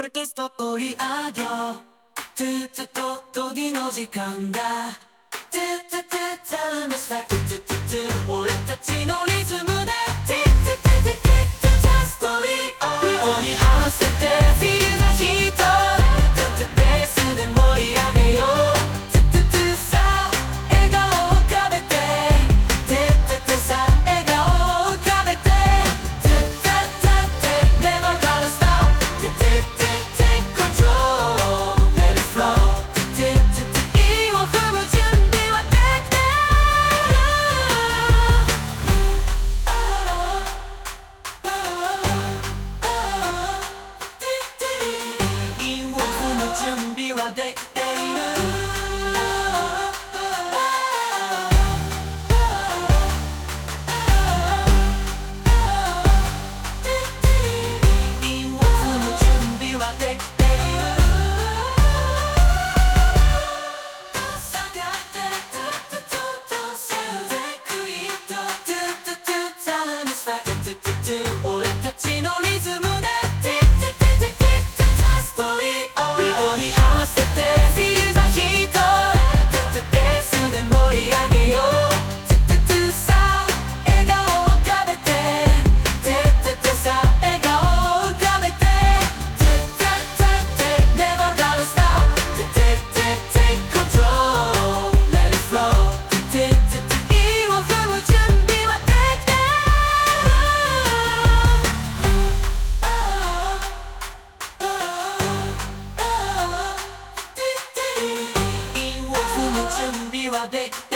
テスト取り上げようトゥトゥトトギの時間だトゥトゥトゥタルメスタトゥトゥトゥトゥ俺たちのリズムでトゥトゥトゥトゥトゥジャストリーオンに合わせてフィールなヒートトゥトゥベースで盛り上げようトゥトゥトゥさ笑顔を浮かべてトゥトゥトゥさ笑顔を浮かべてトゥタタテnever gonna stopトゥトゥトゥ take control let it flow トゥトゥトゥ韻を踏む準備はできて韻を踏む準備はできている韻を踏む準備はできている俺たちのリズムでストーリーに合わせてフィールザヒートベースで盛り上げようさ笑顔を浮かべてさ笑顔を浮かべて Never gonna stop Take control Let it flow 韻を踏む準備はできて韻を踏む準備はできて